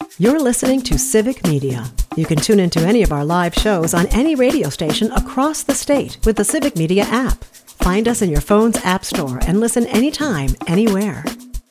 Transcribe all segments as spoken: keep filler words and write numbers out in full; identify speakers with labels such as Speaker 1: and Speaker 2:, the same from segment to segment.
Speaker 1: You're listening to Civic Media. You can tune into any of our live shows on any radio station across the state with the Civic Media app. Find us in your phone's app store and listen anytime, anywhere.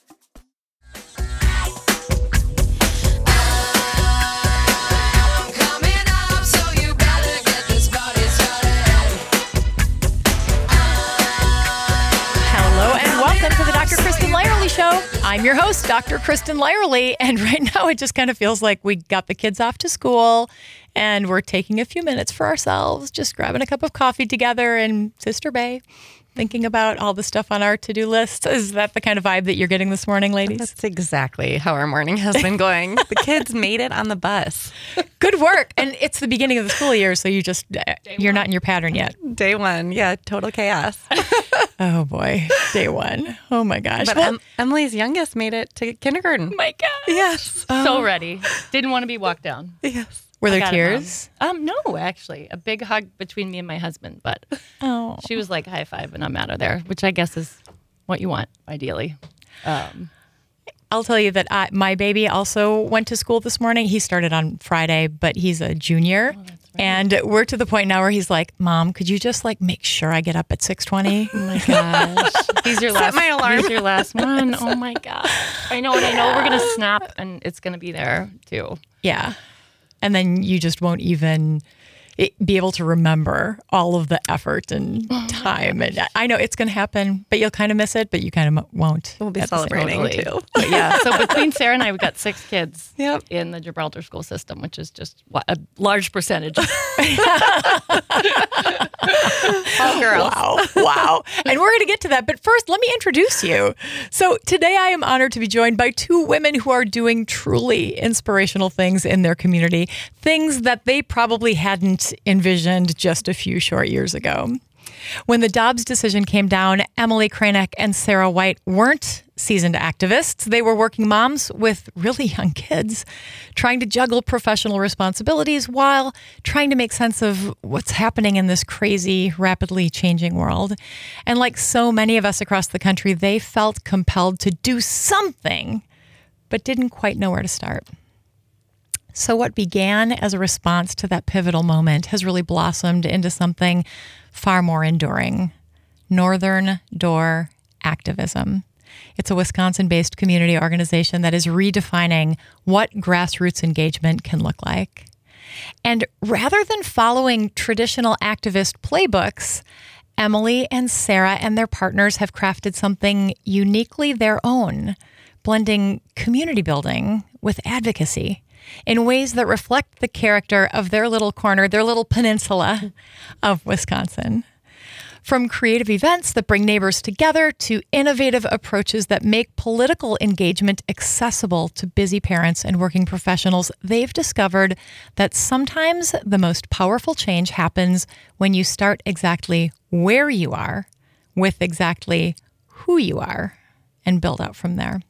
Speaker 2: Show. I'm your host, Doctor Kristen Lyerly, and right now it just kind of feels like we got the kids off to school and we're taking a few minutes for ourselves, just grabbing a cup of coffee together in Sister Bay, thinking about all the stuff on our to-do list. Is that the kind of vibe that you're getting this morning, ladies?
Speaker 3: That's exactly how our morning has been going. The kids made it on the bus.
Speaker 2: Good work. And it's the beginning of the school year, so you just, you're not in your pattern yet.
Speaker 3: Day one. Yeah, total chaos.
Speaker 2: Oh, boy. Day one. Oh, my gosh.
Speaker 3: But well, em- Emily's youngest made it to kindergarten.
Speaker 2: My God.
Speaker 3: Yes.
Speaker 4: Um, so ready. Didn't want to be walked down.
Speaker 3: Yes.
Speaker 2: Were there tears?
Speaker 4: Um, no, actually. A big hug between me and my husband. But
Speaker 2: oh.
Speaker 4: She was like, high five, and I'm out of there, which I guess is what you want, ideally. Um,
Speaker 2: I'll tell you that I, my baby also went to school this morning. He started on Friday, but he's a junior. Oh, and we're to the point now where he's like, Mom, could you just like make sure I get up at six twenty?
Speaker 4: Oh my gosh. He's your last,
Speaker 3: my alarm.
Speaker 4: He's your last one. Oh my gosh. I know, and I know we're going to snap and it's going to be there too.
Speaker 2: Yeah. And then you just won't even be able to remember all of the effort and time. And I know it's going to happen, but you'll kind of miss it, but you kind of won't.
Speaker 3: We'll be celebrating
Speaker 4: totally.
Speaker 3: too.
Speaker 4: But yeah, so between Sarah and I, we've got six kids
Speaker 3: yep.
Speaker 4: in the Gibraltar school system, which is just a large percentage.
Speaker 3: All girls.
Speaker 2: Wow. Wow. And we're going to get to that. But first, let me introduce you. So today I am honored to be joined by two women who are doing truly inspirational things in their community, things that they probably hadn't envisioned just a few short years ago. When the Dobbs decision came down, Emily Kranek and Sarah White weren't seasoned activists. They were working moms with really young kids, trying to juggle professional responsibilities while trying to make sense of what's happening in this crazy, rapidly changing world. And like so many of us across the country, they felt compelled to do something, but didn't quite know where to start. So what began as a response to that pivotal moment has really blossomed into something far more enduring: Northern Door Activism. It's a Wisconsin-based community organization that is redefining what grassroots engagement can look like. And rather than following traditional activist playbooks, Emily and Sarah and their partners have crafted something uniquely their own, blending community building with advocacy in ways that reflect the character of their little corner, their little peninsula of Wisconsin. From creative events that bring neighbors together to innovative approaches that make political engagement accessible to busy parents and working professionals, they've discovered that sometimes the most powerful change happens when you start exactly where you are with exactly who you are and build out from there.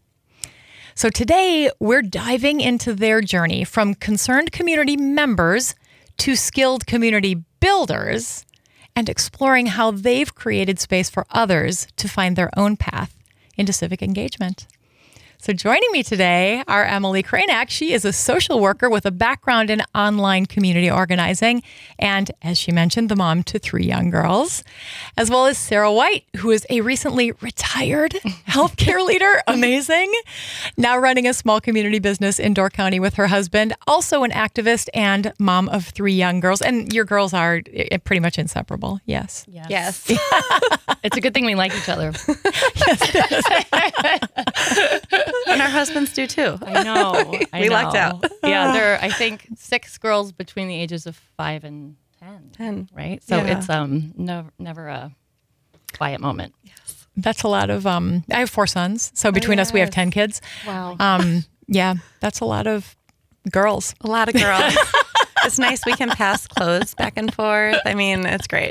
Speaker 2: So today, we're diving into their journey from concerned community members to skilled community builders and exploring how they've created space for others to find their own path into civic engagement. So joining me today are Emily Kranek. She is a social worker with a background in online community organizing and, as she mentioned, the mom to three young girls, as well as Sarah White, who is a recently retired healthcare leader, amazing, now running a small community business in Door County with her husband, also an activist and mom of three young girls. And your girls are pretty much inseparable, yes?
Speaker 4: Yes.
Speaker 3: Yes.
Speaker 4: It's a good thing we like each other.
Speaker 2: Yes, it is.
Speaker 3: And our husbands do too.
Speaker 4: I know. I
Speaker 3: we
Speaker 4: know.
Speaker 3: lucked out.
Speaker 4: Yeah, there are, I think, six girls between the ages of five and ten.
Speaker 3: Ten.
Speaker 4: Right? So
Speaker 3: Yeah.
Speaker 4: it's um never, never a quiet moment.
Speaker 3: Yes.
Speaker 2: That's a lot of, um, I have four sons. So between us, we have
Speaker 3: yes.
Speaker 2: ten kids.
Speaker 4: Wow.
Speaker 2: Um, yeah, that's a lot of girls.
Speaker 3: A lot of girls. It's nice we can pass clothes back and forth. I mean, it's great.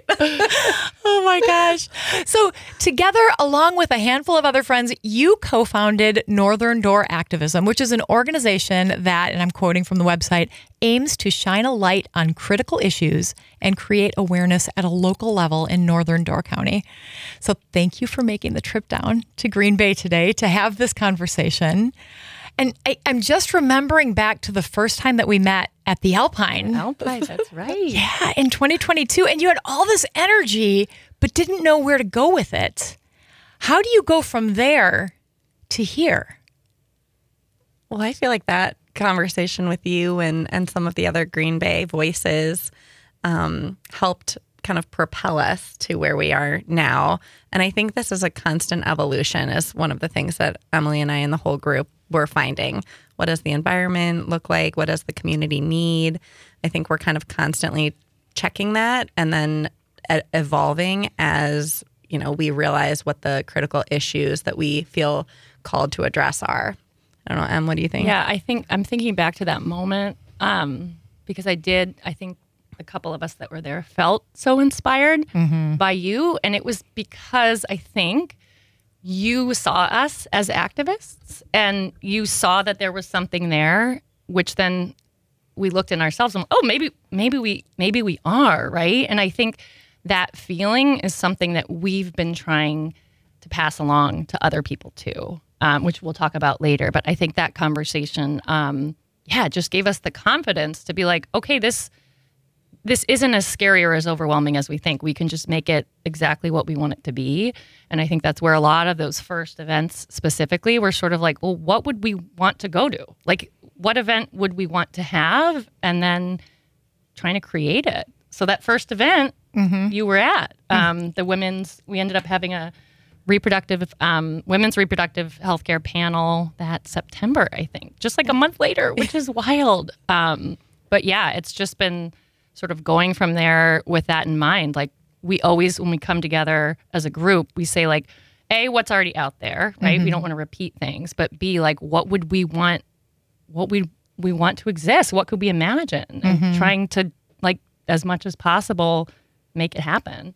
Speaker 2: Oh my gosh. So together, along with a handful of other friends, you co-founded Northern Door Activism, which is an organization that, and I'm quoting from the website, aims to shine a light on critical issues and create awareness at a local level in Northern Door County. So thank you for making the trip down to Green Bay today to have this conversation. And I, I'm just remembering back to the first time that we met at the Alpine.
Speaker 4: Alpine, that's right.
Speaker 2: Yeah, in twenty twenty-two. And you had all this energy, but didn't know where to go with it. How do you go from there to here?
Speaker 3: Well, I feel like that conversation with you and, and some of the other Green Bay voices um, helped kind of propel us to where we are now. And I think this is a constant evolution is one of the things that Emily and I and the whole group were finding. What does the environment look like? What does the community need? I think we're kind of constantly checking that and then e- evolving as, you know, we realize what the critical issues that we feel called to address are. I don't know, Em, what do you think?
Speaker 4: Yeah, I think I'm thinking back to that moment um, because I did, I think a couple of us that were there felt so inspired mm-hmm. by you. And it was because I think you saw us as activists and you saw that there was something there, which then we looked in ourselves and, oh, maybe, maybe we, maybe we are, right? And I think that feeling is something that we've been trying to pass along to other people too. Um, which we'll talk about later. But I think that conversation, um, yeah, just gave us the confidence to be like, okay, this this isn't as scary or as overwhelming as we think. We can just make it exactly what we want it to be. And I think that's where a lot of those first events specifically were sort of like, well, what would we want to go to? Like, what event would we want to have? And then trying to create it. So that first event mm-hmm. you were at, um, the women's, we ended up having a reproductive, um, women's reproductive healthcare panel that September, I think, just like a month later, which is wild. Um, but yeah, it's just been sort of going from there with that in mind. Like we always, when we come together as a group, we say like, A, what's already out there, right? Mm-hmm. We don't want to repeat things, but B, like, what would we want, what we we want to exist? What could we imagine? Mm-hmm. And trying to, like, as much as possible, make it happen.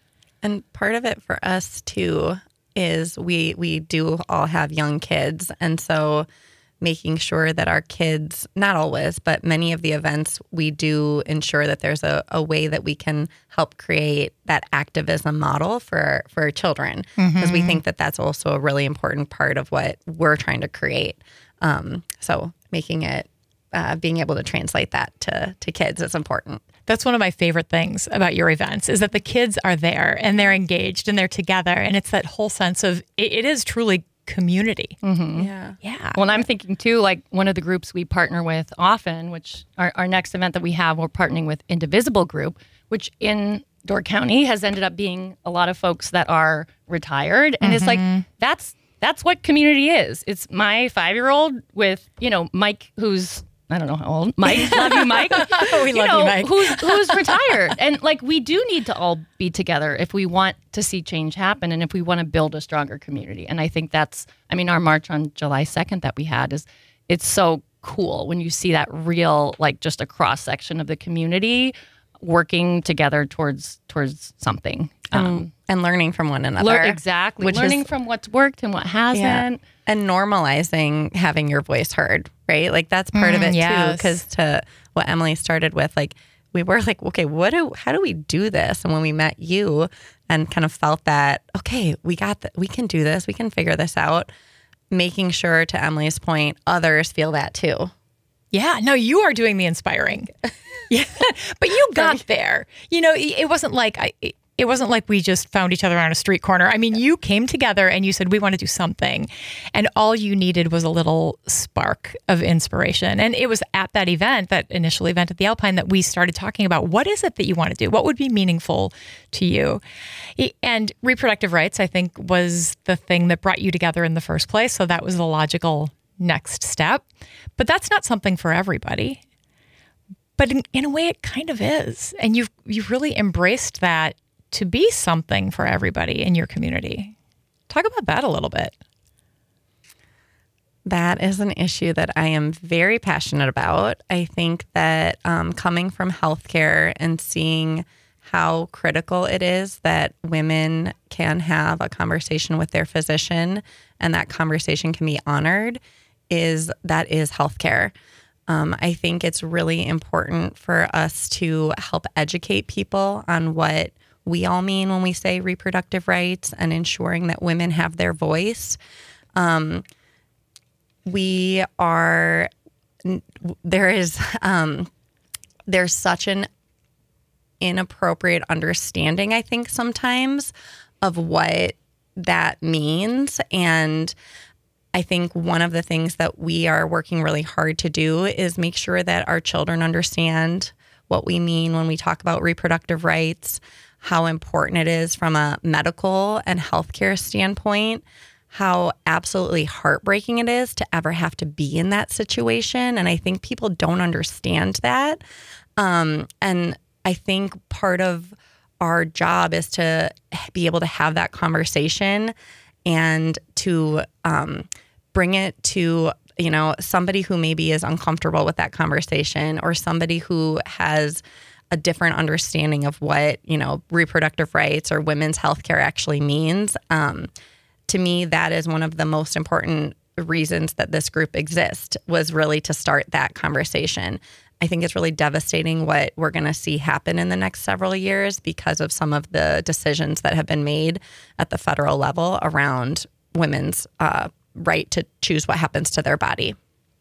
Speaker 3: And part of it for us too is we we do all have young kids, and so making sure that our kids, not always, but many of the events, we do ensure that there's a, a way that we can help create that activism model for for our children, because mm-hmm. we think that that's also a really important part of what we're trying to create. Um, so making it, uh, being able to translate that to to kids is important.
Speaker 2: That's one of my favorite things about your events is that the kids are there and they're engaged and they're together. And it's that whole sense of it, it is truly community.
Speaker 3: Mm-hmm. Yeah.
Speaker 2: Yeah.
Speaker 4: Well, and I'm thinking too, like one of the groups we partner with often, which our, our next event that we have, we're partnering with Indivisible Group, which in Door County has ended up being a lot of folks that are retired. And mm-hmm. it's like, that's, that's what community is. It's my five-year-old with, you know, Mike, who's, I don't know how old. Mike, love you, Mike.
Speaker 2: we
Speaker 4: you
Speaker 2: love
Speaker 4: know,
Speaker 2: you, Mike.
Speaker 4: who's, who's retired. And like, we do need to all be together if we want to see change happen and if we want to build a stronger community. And I think that's, I mean, our march on July second that we had is, it's so cool when you see that real, like just a cross section of the community working together towards, towards something.
Speaker 3: Um, um, and learning from one another.
Speaker 4: Lear, exactly.
Speaker 3: Which
Speaker 4: learning
Speaker 3: is,
Speaker 4: from what's worked and what hasn't.
Speaker 3: Yeah. And normalizing having your voice heard, right? Like that's part mm, of it yes. too. Because to what Emily started with, like we were like, okay, what do, how do we do this? And when we met you and kind of felt that, okay, we got that, we can do this, we can figure this out. Making sure, to Emily's point, others feel that too.
Speaker 2: Yeah, no, you are doing the inspiring. Yeah, but you got there. You know, it wasn't like I. It wasn't like we just found each other on a street corner. I mean, you came together and you said, we want to do something. And all you needed was a little spark of inspiration. And it was at that event, that initial event at the Alpine, that we started talking about what is it that you want to do? What would be meaningful to you? And reproductive rights, I think, was the thing that brought you together in the first place. So that was the logical next step. But that's not something for everybody. But in, in a way, it kind of is. And you've, you've really embraced that to be something for everybody in your community. Talk about that a little bit.
Speaker 3: That is an issue that I am very passionate about. I think that um, coming from healthcare and seeing how critical it is that women can have a conversation with their physician and that conversation can be honored, is that is healthcare. Um, I think it's really important for us to help educate people on what we all mean when we say reproductive rights and ensuring that women have their voice. Um, we are, there is, um, there's such an inappropriate understanding, I think, sometimes of what that means. And I think one of the things that we are working really hard to do is make sure that our children understand what we mean when we talk about reproductive rights, how important it is from a medical and healthcare standpoint, how absolutely heartbreaking it is to ever have to be in that situation. And I think people don't understand that. Um, and I think part of our job is to be able to have that conversation and to um, bring it to, you know, somebody who maybe is uncomfortable with that conversation, or somebody who has a different understanding of what, you know, reproductive rights or women's healthcare actually means. Um, to me, that is one of the most important reasons that this group exists, was really to start that conversation. I think it's really devastating what we're going to see happen in the next several years because of some of the decisions that have been made at the federal level around women's uh, right to choose what happens to their body.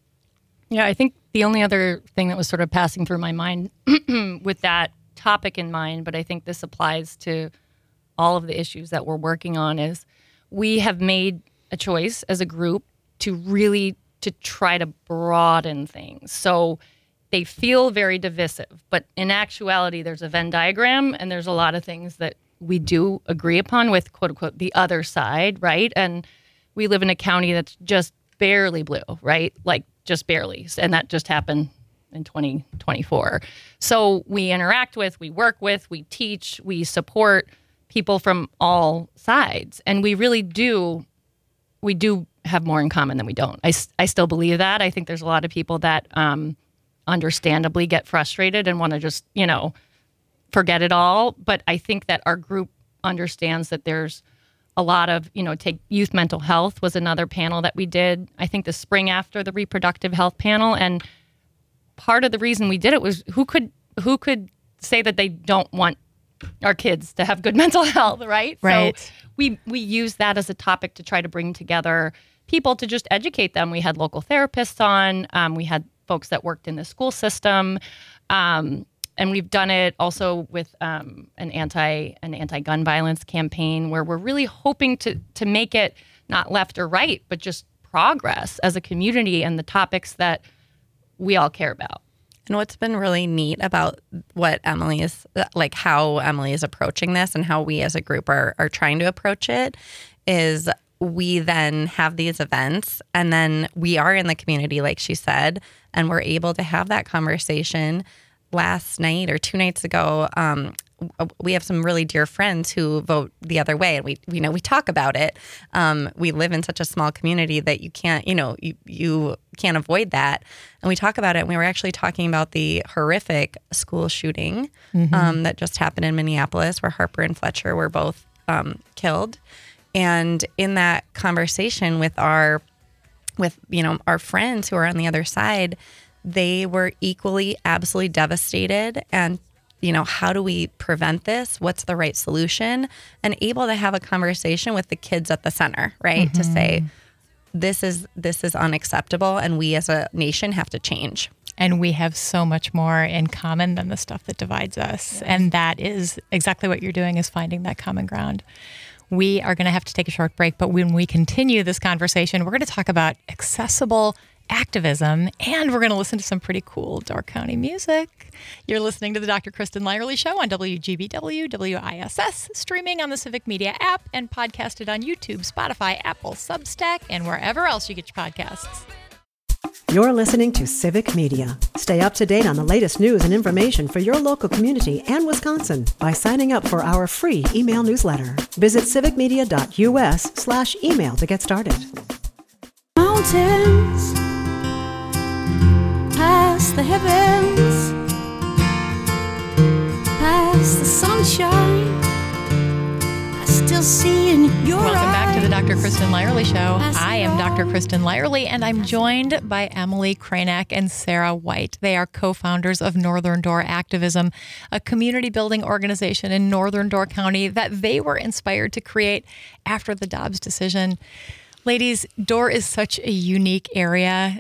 Speaker 4: Yeah, I think the only other thing that was sort of passing through my mind with that topic in mind, but I think this applies to all of the issues that we're working on, is we have made a choice as a group to really to try to broaden things. So they feel very divisive, but in actuality, there's a Venn diagram, and there's a lot of things that we do agree upon with, quote unquote, the other side, right? And we live in a county that's just barely blue, right? Like just barely. And that just happened in twenty twenty-four. So we interact with, we work with, we teach, we support people from all sides. And we really do, we do have more in common than we don't. I, I still believe that. I think there's a lot of people that um, understandably get frustrated and want to just, you know, forget it all. But I think that our group understands that there's a lot of, you know, take youth mental health was another panel that we did, I think the spring after the reproductive health panel. And part of the reason we did it was who could who could say that they don't want our kids to have good mental health, right?
Speaker 2: Right.
Speaker 4: So we we use that as a topic to try to bring together people to just educate them. We had local therapists on. Um, we had folks that worked in the school system. Um, and we've done it also with um, an anti an anti-gun violence campaign, where we're really hoping to to make it not left or right, but just progress as a community and the topics that we all care about.
Speaker 3: And what's been really neat about what Emily is, like how Emily is approaching this and how we as a group are, are trying to approach it, is we then have these events, and then we are in the community, like she said, and we're able to have that conversation. Last night or two nights ago, um, we have some really dear friends who vote the other way, and we, we know we talk about it. Um, we live in such a small community that you can't, you know, you, you can't avoid that. And we talk about it. And we were actually talking about the horrific school shooting mm-hmm. um, that just happened in Minneapolis, where Harper and Fletcher were both um, killed. And in that conversation with our, with you know, our friends who are on the other side, they were equally absolutely devastated. And, you know, how do we prevent this? What's the right solution? And able to have a conversation with the kids at the center, right? Mm-hmm. To say, this is this is unacceptable, and we as a nation have to change.
Speaker 2: And we have so much more in common than the stuff that divides us. Yes. And that is exactly what you're doing, is finding that common ground. We are going to have to take a short break, but when we continue this conversation, we're going to talk about accessible activism, and we're going to listen to some pretty cool Door County music. You're listening to the Doctor Kristen Lyerly Show on W G B W W I S S, streaming on the Civic Media app and podcasted on YouTube, Spotify, Apple, Substack, and wherever else you get your podcasts.
Speaker 1: You're listening to Civic Media. Stay up to date on the latest news and information for your local community and Wisconsin by signing up for our free email newsletter. Visit civicmedia.us slash email to get started.
Speaker 5: Mountains past the heavens, past the sunshine, I still see in your
Speaker 2: Welcome
Speaker 5: eyes.
Speaker 2: back to the Doctor Kristen Lyerly Show. I am Doctor Kristen Lyerly, and I'm joined by Emily Krainak and Sarah White. They are co-founders of Northern Door Activism, a community building organization in Northern Door County that they were inspired to create after the Dobbs decision. Ladies, Dorr is such a unique area.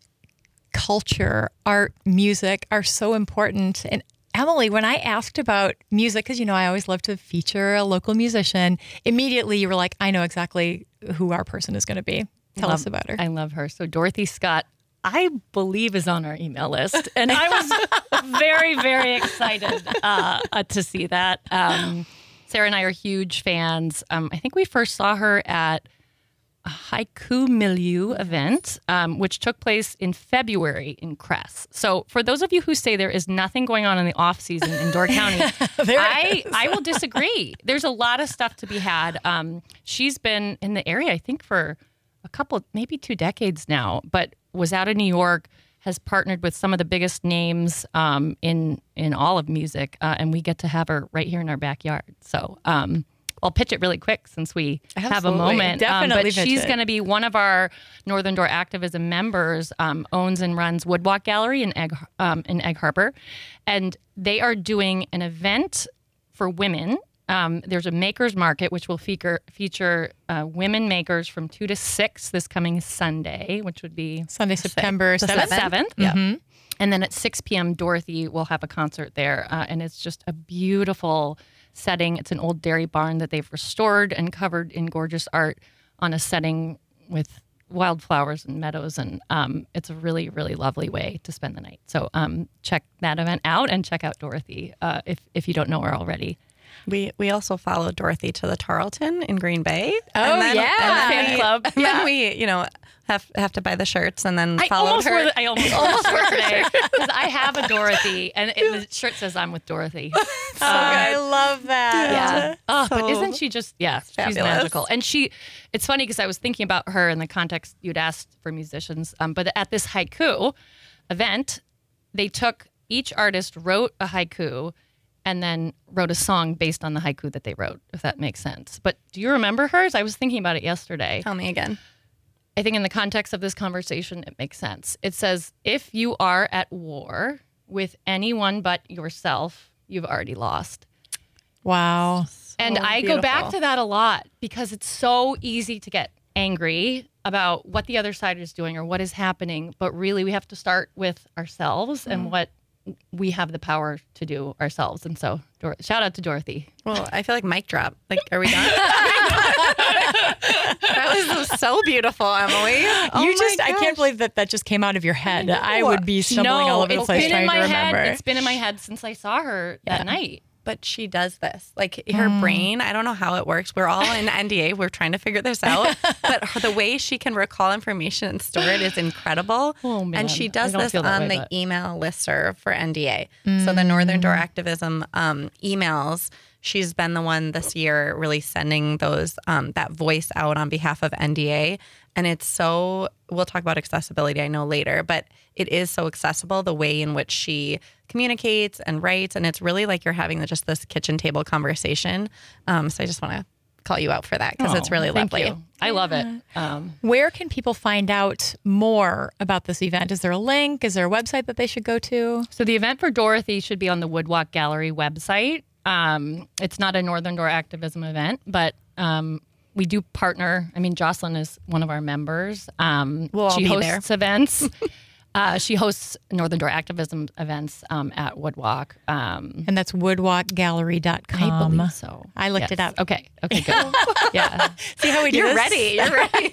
Speaker 2: Culture, art, music are so important. And Emily, when I asked about music, because, you know, I always love to feature a local musician, immediately you were like, I know exactly who our person is going to be. Tell
Speaker 4: love,
Speaker 2: us about her.
Speaker 4: I love her. So Dorothy Scott, I believe, is on our email list. And I was very, very excited uh, uh, to see that. Um, Sarah and I are huge fans. Um, I think we first saw her at a Haiku Milieu event, um, which took place in February in Cress. So for those of you who say there is nothing going on in the off season in Door County, I, I will disagree. There's a lot of stuff to be had. Um, she's been in the area, I think, for a couple, maybe two decades now, but was out in New York, has partnered with some of the biggest names um, in in all of music, uh, and we get to have her right here in our backyard. So um, I'll pitch it really quick since we
Speaker 2: Absolutely.
Speaker 4: have a moment.
Speaker 2: Definitely
Speaker 4: um, but
Speaker 2: pitch
Speaker 4: she's
Speaker 2: it.
Speaker 4: going to be one of our Northern Door activism members, um, owns and runs Woodwalk Gallery in Egg, um, in Egg Harbor. And they are doing an event for women. Um, there's a makers market, which will feature, feature uh, women makers from two to six this coming Sunday, which would be
Speaker 2: Sunday, September
Speaker 4: the
Speaker 2: seventh.
Speaker 4: seventh. Yeah. And then at six p.m., Dorothy will have a concert there. Uh, and it's just a beautiful setting. It's an old dairy barn that they've restored and covered in gorgeous art on a setting with wildflowers and meadows. And um, it's a really, really lovely way to spend the night. So um, check that event out and check out Dorothy uh, if, if you don't know her already.
Speaker 3: We we also followed Dorothy to the Tarleton in Green Bay.
Speaker 2: Oh,
Speaker 3: and then,
Speaker 2: yeah.
Speaker 3: and then
Speaker 4: Fan
Speaker 3: we,
Speaker 4: club.
Speaker 3: And
Speaker 4: Yeah.
Speaker 3: then we, you know, have have to buy the shirts and then
Speaker 4: I
Speaker 3: followed
Speaker 4: almost
Speaker 3: her.
Speaker 4: wore the, I almost wore the shirt today because I have a Dorothy, and it, the shirt says I'm with Dorothy.
Speaker 2: Oh, I love that.
Speaker 4: Yeah. Oh, but
Speaker 3: So
Speaker 4: isn't she just, yeah, she's
Speaker 3: fabulous.
Speaker 4: magical. And she, it's funny because I was thinking about her in the context you'd asked for musicians. Um, but at this haiku event, they took, each artist wrote a haiku and then wrote a song based on the haiku that they wrote, if that makes sense. But do you remember hers? I was thinking about it yesterday.
Speaker 3: Tell me again.
Speaker 4: I think in the context of this conversation, it makes sense. It says, if you are at war with anyone but yourself, you've already lost.
Speaker 2: Wow.
Speaker 4: And
Speaker 3: So
Speaker 4: I go back
Speaker 3: beautiful.
Speaker 4: to that a lot because it's so easy to get angry about what the other side is doing or what is happening. But really, we have to start with ourselves
Speaker 3: Mm.
Speaker 4: and what we have the power to do ourselves. And so, Dor- shout out to Dorothy.
Speaker 3: Well, I feel like mic drop. Like, are we done? That was so beautiful, Emily. Oh
Speaker 2: you
Speaker 3: my
Speaker 2: just, I
Speaker 3: gosh.
Speaker 2: can't believe that that just came out of your head. I would be stumbling all over the
Speaker 4: it's
Speaker 2: place
Speaker 4: been
Speaker 2: trying
Speaker 4: in my
Speaker 2: to remember.
Speaker 4: head. It's been in my head since I saw her
Speaker 2: Yeah.
Speaker 4: that night.
Speaker 3: But she does this. Like her brain, I don't know how it works. We're all in N D A. We're trying to figure this out. But her, the way she can recall information and store it is incredible.
Speaker 4: Oh, man.
Speaker 3: And she
Speaker 4: I
Speaker 3: does
Speaker 4: don't
Speaker 3: this
Speaker 4: feel that
Speaker 3: on
Speaker 4: way,
Speaker 3: the
Speaker 4: but-
Speaker 3: email listserv for N D A. So the Northern Door Activism um, emails, she's been the one this year really sending those um, that voice out on behalf of N D A. And it's so, we'll talk about accessibility, I know later, but it is so accessible the way in which she communicates and writes. And it's really like you're having just this kitchen table conversation. Um, so I just want to call you out for that because it's
Speaker 4: Oh,
Speaker 3: really
Speaker 4: thank
Speaker 3: lovely.
Speaker 4: you. I love it. Um,
Speaker 2: Where can people find out more about this event? Is there a link? Is there a website that they should go to?
Speaker 4: So the event for Dorothy should be on the Woodwalk Gallery website. Um, it's not a Northern Door activism event, but um, we do partner. I mean, Jocelyn is one of our members. Um,
Speaker 3: We'll all
Speaker 4: she
Speaker 3: be
Speaker 4: hosts events. uh, she hosts Northern Door activism events um, at Woodwalk. Um,
Speaker 2: And that's woodwalk gallery dot com.
Speaker 4: I believe so.
Speaker 2: I looked it
Speaker 4: Yes.
Speaker 2: up.
Speaker 4: Okay. Okay. Good. Yeah.
Speaker 2: See how we do
Speaker 3: You're
Speaker 2: this?
Speaker 3: ready. You're ready.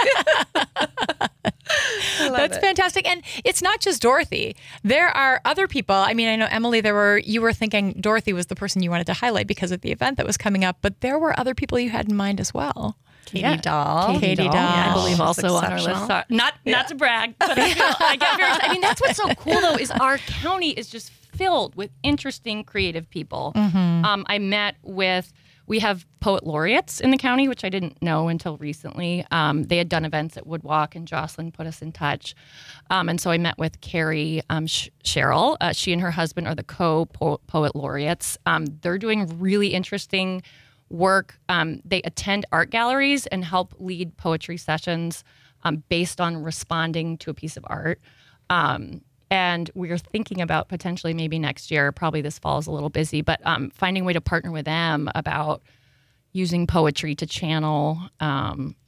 Speaker 2: That's fantastic. And it's not just Dorothy. There are other people. I mean, I know, Emily, there were, you were thinking Dorothy was the person you wanted to highlight because of the event that was coming up, but there were other people you had in mind as well.
Speaker 3: Katie
Speaker 4: Yeah.
Speaker 3: Doll.
Speaker 2: Katie Doll.
Speaker 4: I
Speaker 2: Yeah,
Speaker 4: believe
Speaker 3: she's
Speaker 4: also on our
Speaker 3: exceptional.
Speaker 4: list. Sorry. Not not to brag, but I, feel, I get very. I mean, that's what's so cool though is our county is just filled with interesting, creative people. Um, I met with. We have poet laureates in the county, which I didn't know until recently. Um, they had done events at Woodwalk, and Jocelyn put us in touch. Um, and so I met with Carrie um, Sh- Cheryl. Uh, she and her husband are the co-poet laureates. Um, they're doing really interesting work. Um, they attend art galleries and help lead poetry sessions um, based on responding to a piece of art. Um, and we're thinking about potentially maybe next year, probably this fall is a little busy, but um, finding a way to partner with them about using poetry to channel um,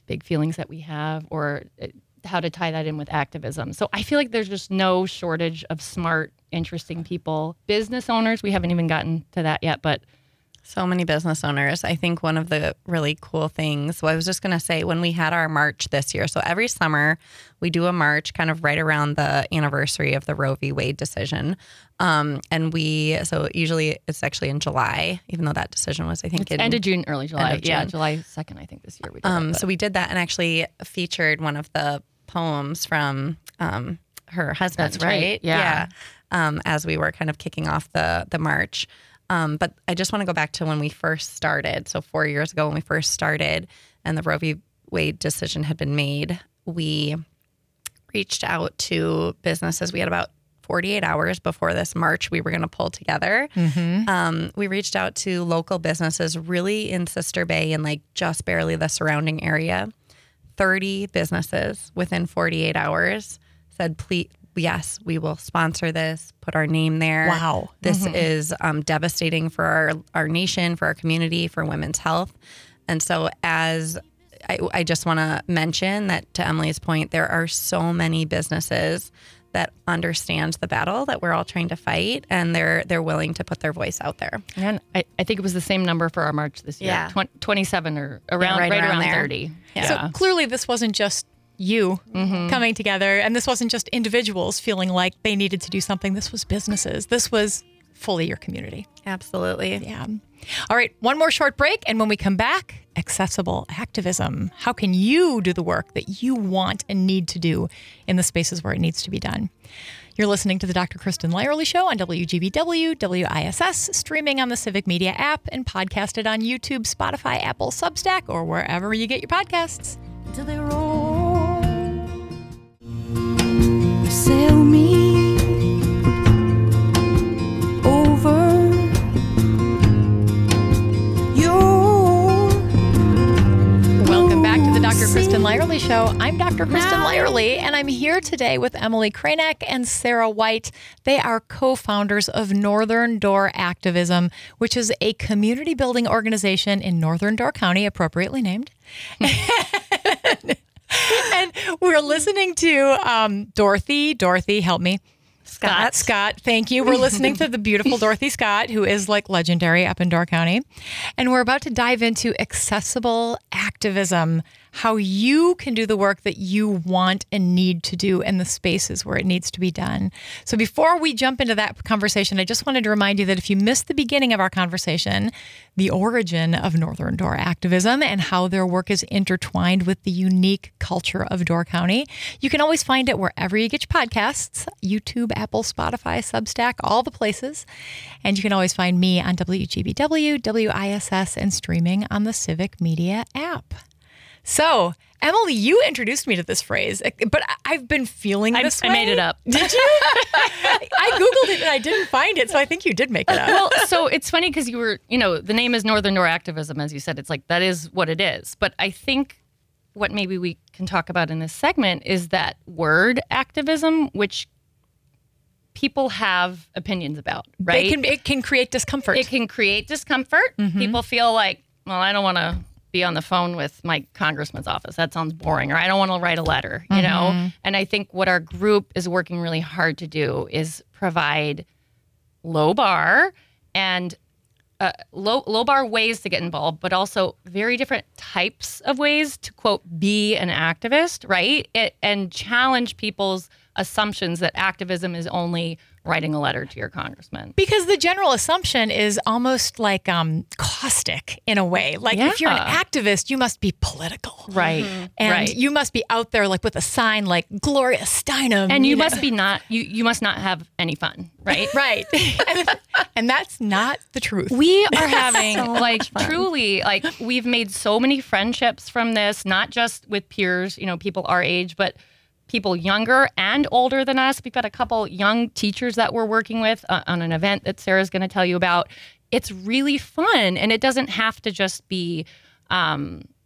Speaker 4: big feelings that we have, or uh, how to tie that in with activism. So I feel like there's just no shortage of smart, interesting people. Business owners, we haven't even gotten to that yet, but
Speaker 3: So many business owners. I think one of the really cool things, well, I was just going to say, when we had our march this year, so every summer we do a march kind of right around the anniversary of the Roe v. Wade decision. Um, and we, so usually it's actually in July, even though that decision was, I think,
Speaker 4: it's
Speaker 3: in
Speaker 4: end of June, early July.
Speaker 3: end of
Speaker 4: Yeah,
Speaker 3: June.
Speaker 4: July second, I think this year we did
Speaker 3: Um,
Speaker 4: it,
Speaker 3: so we did that and actually featured one of the poems from um, her husband,
Speaker 4: That's right, yeah.
Speaker 3: yeah. Um, as we were kind of kicking off the the march. Um, but I just want to go back to when we first started. So four years ago when we first started and the Roe v. Wade decision had been made, we reached out to businesses. We had about forty-eight hours before this march we were going to pull together.
Speaker 2: Mm-hmm.
Speaker 3: Um, we reached out to local businesses really in Sister Bay and like just barely the surrounding area. thirty businesses within forty-eight hours said, please, yes, we will sponsor this, put our name there.
Speaker 2: Wow.
Speaker 3: This
Speaker 2: Mm-hmm.
Speaker 3: is um, devastating for our, our nation, for our community, for women's health. And so as I, I just want to mention that, to Emily's point, there are so many businesses that understand the battle that we're all trying to fight, and they're they're willing to put their voice out there.
Speaker 4: And I, I think it was the same number for our march this year.
Speaker 3: Yeah.
Speaker 4: Twen- twenty-seven or around,
Speaker 3: right
Speaker 4: right,
Speaker 3: around
Speaker 4: around,
Speaker 3: there.
Speaker 4: thirty.
Speaker 3: Yeah.
Speaker 2: So clearly this wasn't just you coming together, and this wasn't just individuals feeling like they needed to do something. This was businesses. This was fully your community.
Speaker 3: Absolutely.
Speaker 2: Yeah. All right, one more short break, and when we come back, accessible activism. How can you do the work that you want and need to do in the spaces where it needs to be done? You're listening to the Doctor Kristen Lyerly Show on W G B W, W I S S, streaming on the Civic Media app and podcasted on YouTube, Spotify, Apple, Substack, or wherever you get your podcasts.
Speaker 5: Do they roll? Sail me over your.
Speaker 2: Welcome back to the Doctor Kristen Lyerly Show. I'm Doctor Kristen Lyerly, and I'm here today with Emily Kranek and Sarah White. They are co-founders of Northern Door Activism, which is a community building organization in Northern Door County, appropriately named. And we're listening to um, Dorothy. Dorothy, help me. Scott. Scott, thank you. We're listening to the beautiful Dorothy Scott, who is like legendary up in Door County. And we're about to dive into accessible activism, how you can do the work that you want and need to do in the spaces where it needs to be done. So before we jump into that conversation, I just wanted to remind you that if you missed the beginning of our conversation, the origin of Northern Door Activism and how their work is intertwined with the unique culture of Door County, you can always find it wherever you get your podcasts, YouTube, Apple, Spotify, Substack, all the places. And you can always find me on W G B W, W I S S, and streaming on the Civic Media app. So, Emily, you introduced me to this phrase, but I've been feeling
Speaker 4: I,
Speaker 2: this
Speaker 4: I
Speaker 2: way.
Speaker 4: made it up.
Speaker 2: Did you? I Googled it and I didn't find it, so I think you did make it up.
Speaker 4: Well, so it's funny because you were, you know, the name is Northern Door Activism, as you said. It's like, that is what it is. But I think what maybe we can talk about in this segment is that word activism, which people have opinions about, right?
Speaker 2: It can, it can create discomfort.
Speaker 4: It can create discomfort.
Speaker 2: Mm-hmm.
Speaker 4: People feel like, well, I don't want to be on the phone with my congressman's office. That sounds boring. Or I don't want to write a letter, you
Speaker 2: Mm-hmm.
Speaker 4: know? And I think what our group is working really hard to do is provide low bar and uh, low, low bar ways to get involved, but also very different types of ways to, quote, be an activist, right? It, and challenge people's assumptions that activism is only writing a letter to your congressman.
Speaker 2: Because the general assumption is almost like um, caustic in a way. Like if you're an
Speaker 4: Yeah.
Speaker 2: activist, you must be political.
Speaker 4: Right.
Speaker 2: And
Speaker 4: right.
Speaker 2: you must be out there like with a sign like Gloria Steinem.
Speaker 4: And you
Speaker 2: know.
Speaker 4: must be not you you must not have any fun, right?
Speaker 2: Right. and, and that's not the truth.
Speaker 4: We are having like truly like we've made so many friendships from this, not just with peers, you know, people our age, but people younger and older than us. We've got a couple young teachers that we're working with uh, on an event that Sarah's going to tell you about. It's really fun, and it doesn't have to just be um,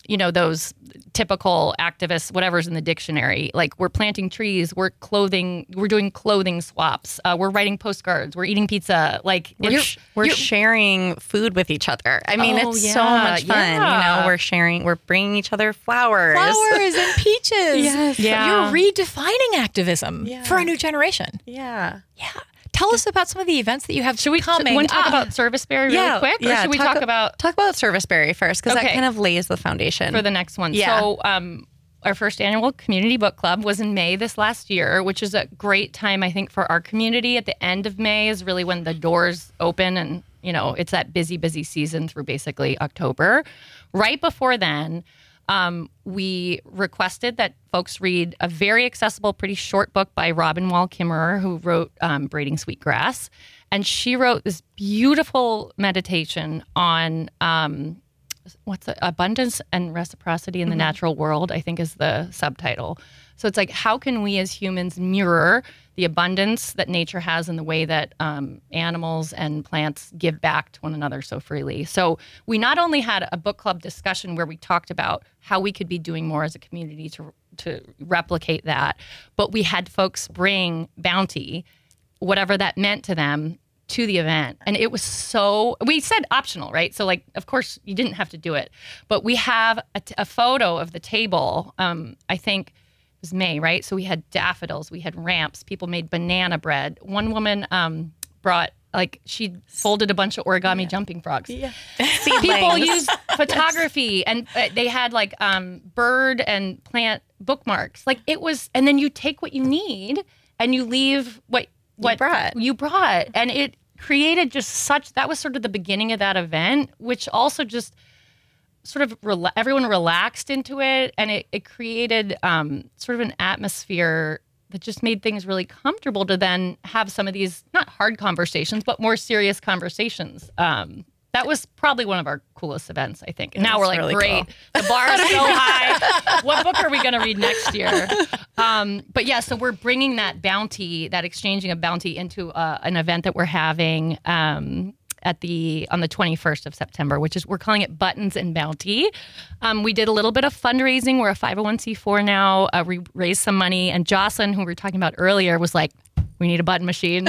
Speaker 4: you know, those typical activists, whatever's in the dictionary. Like we're planting trees, we're clothing, we're doing clothing swaps, uh, we're writing postcards, we're eating pizza. Like
Speaker 3: We're,
Speaker 4: you're,
Speaker 3: sh- we're
Speaker 4: you're-
Speaker 3: sharing food with each other. I mean,
Speaker 4: Oh,
Speaker 3: it's
Speaker 4: yeah,
Speaker 3: so much fun.
Speaker 4: yeah.
Speaker 3: You know, we're sharing, we're bringing each other flowers.
Speaker 2: Flowers and peaches.
Speaker 3: Yes.
Speaker 4: Yeah.
Speaker 2: You're redefining activism
Speaker 3: Yeah.
Speaker 2: for a new generation.
Speaker 3: Yeah.
Speaker 2: Yeah. Tell us about some of the events that you have
Speaker 4: should we
Speaker 2: coming
Speaker 4: want to talk
Speaker 2: up.
Speaker 4: about Serviceberry really quick? Or should we talk, about
Speaker 3: talk about Serviceberry first? Because that
Speaker 4: Okay.
Speaker 3: kind of lays the foundation
Speaker 4: for the next one?
Speaker 3: Yeah.
Speaker 4: So um, our first annual community book club was in May this last year, which is a great time, I think, for our community. At the end of May is really when the doors open and, you know, it's that busy, busy season through basically October. Right before then, um, we requested that folks read a very accessible, pretty short book by Robin Wall Kimmerer, who wrote um, Braiding Sweetgrass. And she wrote this beautiful meditation on um, what's it? Abundance and Reciprocity in the Natural World, I think is the subtitle. So it's like, how can we as humans mirror the abundance that nature has in the way that um, animals and plants give back to one another so freely? So we not only had a book club discussion where we talked about how we could be doing more as a community to to replicate that, but we had folks bring bounty, whatever that meant to them, to the event. And it was so, we said optional, right? So like, of course you didn't have to do it, but we have a, t- a photo of the table. Um, I think it was May, right? So we had daffodils, we had ramps, people made banana bread. One woman um, brought, like she folded a bunch of origami yeah. jumping frogs. Yeah. People used photography and uh, they had like um, bird and plant bookmarks. Like it was, and then you take what you need and you leave what, what
Speaker 3: you brought.
Speaker 4: You brought. And it created just such, that was sort of the beginning of that event, which also just sort of, rela- everyone relaxed into it. And it, it created um, sort of an atmosphere that just made things really comfortable to then have some of these, not hard conversations, but more serious conversations. Um, that was probably one of our coolest events, I think. And now we're like,
Speaker 3: really
Speaker 4: great,
Speaker 3: cool.
Speaker 4: the bar is so high. What book are we going to read next year? Um, but yeah, so we're bringing that bounty, that exchanging of bounty into uh, an event that we're having um, at the on the twenty-first of September, which is, we're calling it Buttons and Bounty. Um, we did a little bit of fundraising. We're a five oh one c four now. Uh, we raised some money. And Jocelyn, who we were talking about earlier, was like, we need a button machine.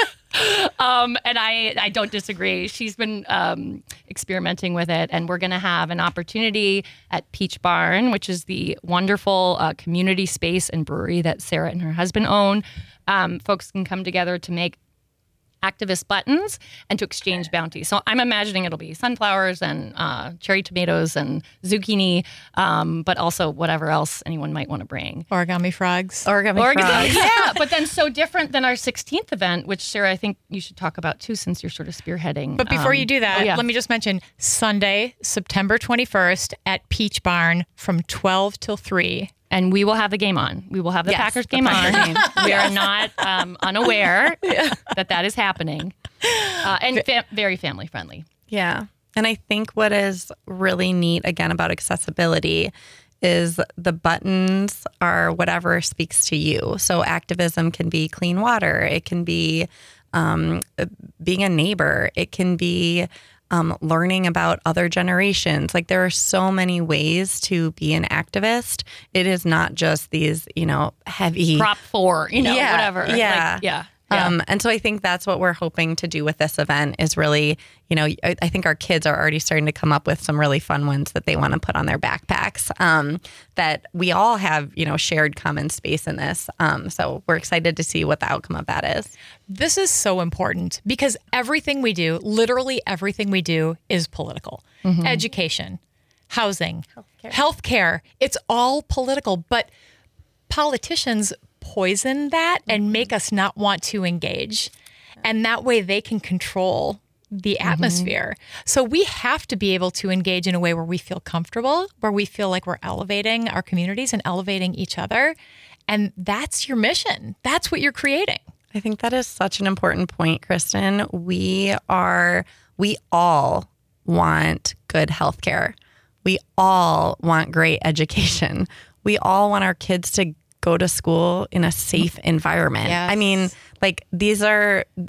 Speaker 4: um, and I, I don't disagree. She's been um, experimenting with it. And we're going to have an opportunity at Peach Barn, which is the wonderful uh, community space and brewery that Sarah and her husband own. Um, folks can come together to make activist buttons and to exchange bounty. So I'm imagining it'll be sunflowers and uh, cherry tomatoes and zucchini, um, but also whatever else anyone might want to bring.
Speaker 2: Origami frogs.
Speaker 3: Origami
Speaker 4: Origami,
Speaker 3: frogs.
Speaker 4: yeah, but then so different than our sixteenth event, which Sarah, I think you should talk about too, since you're sort of spearheading.
Speaker 2: But before
Speaker 4: um,
Speaker 2: you do that,
Speaker 4: oh, yeah.
Speaker 2: let me just mention Sunday, September twenty-first at Peach Barn from twelve till three.
Speaker 4: And we will have the game on. We will have the
Speaker 3: Yes,
Speaker 4: Packers
Speaker 3: the
Speaker 4: game
Speaker 3: Packers
Speaker 4: on.
Speaker 3: game.
Speaker 4: We are not um, unaware that that is happening. Uh, and fa- very family friendly.
Speaker 3: Yeah. And I think what is really neat, again, about accessibility is the buttons are whatever speaks to you. So activism can be clean water. It can be um, being a neighbor. It can be um, learning about other generations. Like there are so many ways to be an activist. It is not just these, you know, heavy...
Speaker 4: Prop four, you know,
Speaker 3: Yeah,
Speaker 4: whatever.
Speaker 3: yeah.
Speaker 4: Like, yeah. Yeah.
Speaker 3: Um, and so I think that's what we're hoping to do with this event is really, you know, I, I think our kids are already starting to come up with some really fun ones that they want to put on their backpacks, um, that we all have, you know, shared common space in this. Um, so we're excited to see what the outcome of that is.
Speaker 2: This is so important because everything we do, literally everything we do is political. Mm-hmm. Education, housing, healthcare. healthcare, it's all political, but politicians poison that and make us not want to engage. And that way they can control the atmosphere. Mm-hmm. So we have to be able to engage in a way where we feel comfortable, where we feel like we're elevating our communities and elevating each other. And that's your mission. That's what you're creating.
Speaker 3: I think that is such an important point, Kristen. We are, we all want good healthcare. We all want great education. We all want our kids to go to school in a safe environment.
Speaker 2: Yes.
Speaker 3: I mean, like these are the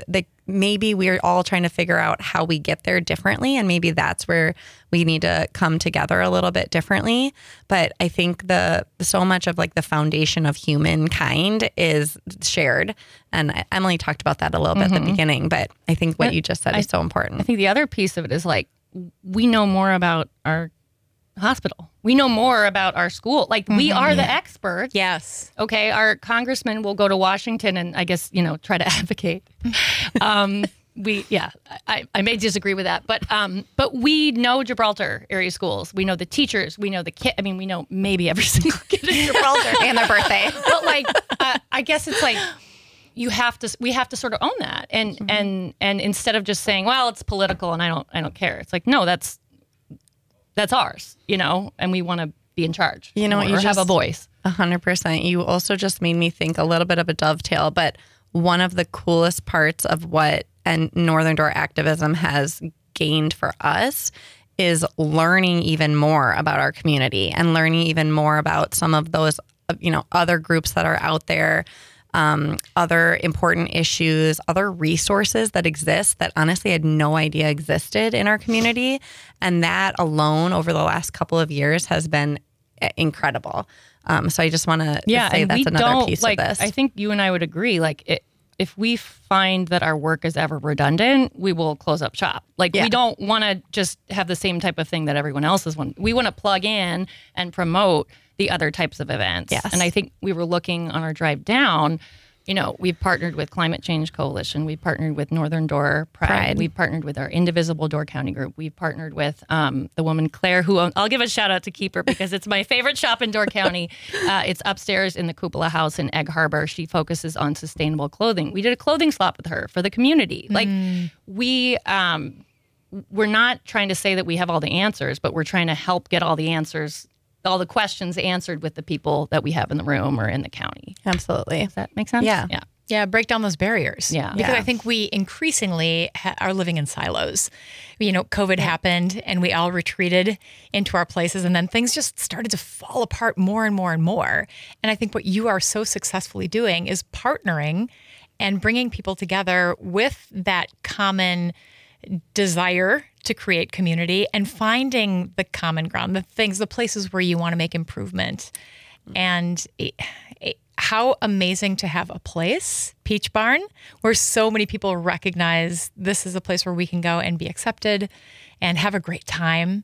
Speaker 3: maybe we're all trying to figure out how we get there differently. And maybe that's where we need to come together a little bit differently. But I think the so much of like the foundation of humankind is shared. And Emily talked about that a little bit mm-hmm. at the beginning, but I think what you just said
Speaker 4: I,
Speaker 3: is so important.
Speaker 4: I think the other piece of it is like, we know more about our hospital. We know more about our school. Like mm-hmm. we are the experts.
Speaker 2: Yes.
Speaker 4: Okay. Our congressman will go to Washington and I guess, you know, try to advocate. um, we, yeah, I, I may disagree with that, but, um, but we know Gibraltar area schools. We know the teachers. We know the kid. I mean, we know maybe every single kid in Gibraltar
Speaker 3: and their birthday.
Speaker 4: But like, uh, I guess it's like, you have to, we have to sort of own that. And, mm-hmm. and, and instead of just saying, well, it's political and I don't, I don't care. It's like, no, that's, that's ours, you know, and we want to be in charge.
Speaker 3: You know,
Speaker 4: or
Speaker 3: you
Speaker 4: have
Speaker 3: just,
Speaker 4: a voice.
Speaker 3: A hundred percent. You also just made me think a little bit of a dovetail, but one of the coolest parts of what and Northern Door activism has gained for us is learning even more about our community and learning even more about some of those, you know, other groups that are out there. Um, other important issues, other resources that exist that honestly I had no idea existed in our community. And that alone over the last couple of years has been incredible. Um, so I just want to
Speaker 4: yeah,
Speaker 3: say
Speaker 4: and
Speaker 3: that's
Speaker 4: we
Speaker 3: another
Speaker 4: don't,
Speaker 3: piece
Speaker 4: like,
Speaker 3: of this.
Speaker 4: I think you and I would agree, like it, if we find that our work is ever redundant, we will close up shop. Like
Speaker 3: yeah.
Speaker 4: we don't want to just have the same type of thing that everyone else is. One. We want to plug in and promote the other types of events.
Speaker 3: Yes.
Speaker 4: And I think we were looking on our drive down, you know, we've partnered with Climate Change Coalition. We've partnered with Northern Door Pride.
Speaker 3: Pride.
Speaker 4: We've partnered with our Indivisible Door County group. We've partnered with um, the woman Claire, who own, I'll give a shout out to Keeper because it's my favorite shop in Door County. Uh, it's upstairs in the Cupola House in Egg Harbor. She focuses on sustainable clothing. We did a clothing swap with her for the community. Like mm. we, um, we're not trying to say that we have all the answers, but we're trying to help get all the answers all the questions answered with the people that we have in the room or in the county.
Speaker 3: Absolutely.
Speaker 4: Does that make sense?
Speaker 3: Yeah.
Speaker 4: Yeah.
Speaker 2: Yeah, break down those barriers.
Speaker 4: Yeah.
Speaker 2: Because
Speaker 3: Yeah.
Speaker 2: I think we increasingly ha- are living in silos. You know, COVID yeah. happened and we all retreated into our places and then things just started to fall apart more and more and more. And I think what you are so successfully doing is partnering and bringing people together with that common desire to create community and finding the common ground, the things, the places where you want to make improvement. And it, it, how amazing to have a place, Peach Barn, where so many people recognize this is a place where we can go and be accepted and have a great time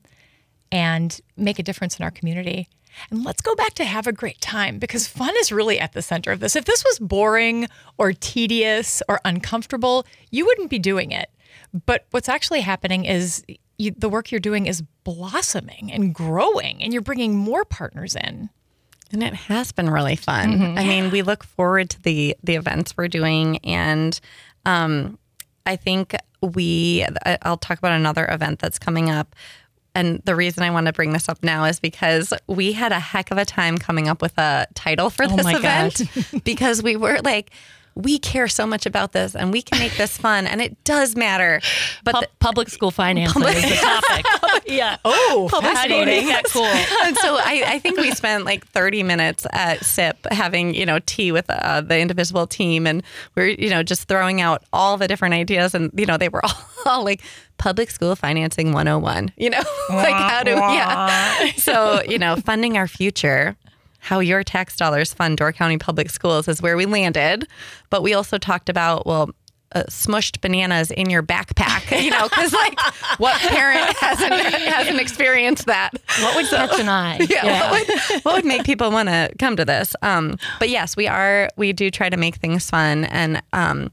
Speaker 2: and make a difference in our community. And let's go back to have a great time because fun is really at the center of this. If this was boring or tedious or uncomfortable, you wouldn't be doing it. But what's actually happening is you, the work you're doing is blossoming and growing, and you're bringing more partners in.
Speaker 3: And it has been really fun. Mm-hmm. I yeah. mean, we look forward to the the events we're doing, and um, I think we. I'll talk about another event that's coming up. And the reason I want to bring this up now is because we had a heck of a time coming up with a title for
Speaker 4: oh
Speaker 3: this
Speaker 4: my
Speaker 3: event
Speaker 4: gosh.
Speaker 3: because we were like, we care so much about this and we can make this fun and it does matter. But
Speaker 4: Pub-
Speaker 3: the,
Speaker 4: public school financing
Speaker 3: public,
Speaker 4: is the topic. yeah.
Speaker 2: Oh,
Speaker 4: how do you make that cool?
Speaker 3: And so I, I think we spent like thirty minutes at S I P having, you know, tea with uh, the Indivisible team. And we're, you know, just throwing out all the different ideas. And, you know, they were all, all like public school financing one oh one, you know, like how do, yeah. So, you know, funding our future. How your tax dollars fund Door County Public Schools is where we landed. But we also talked about, well, uh, smushed bananas in your backpack, you know, because like what parent hasn't hasn't experienced that?
Speaker 4: What would catch an eye?
Speaker 3: Yeah.
Speaker 4: yeah.
Speaker 3: What, would, what would make people want to come to this? Um, but yes, we are, we do try to make things fun. And um,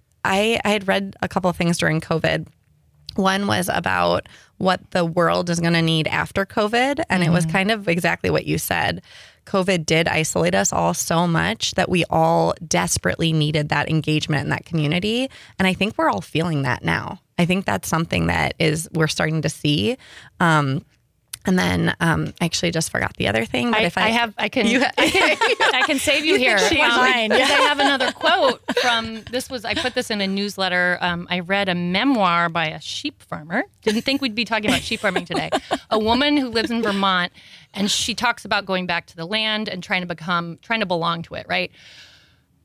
Speaker 3: I, I had read a couple of things during COVID. One was about what the world is going to need after COVID. And mm-hmm. it was kind of exactly what you said. COVID did isolate us all so much that we all desperately needed that engagement in that community. And I think we're all feeling that now. I think that's something that is we're starting to see. Um, and then um, I actually just forgot the other thing. But
Speaker 4: I,
Speaker 3: if I,
Speaker 4: I have, I can,
Speaker 3: you,
Speaker 4: I can, I can save you here.
Speaker 3: She
Speaker 4: um,
Speaker 2: mine.
Speaker 4: I have another quote from this was I put this in a newsletter. Um, I read a memoir by a sheep farmer. Didn't think we'd be talking about sheep farming today. A woman who lives in Vermont, and she talks about going back to the land and trying to become, trying to belong to it. Right.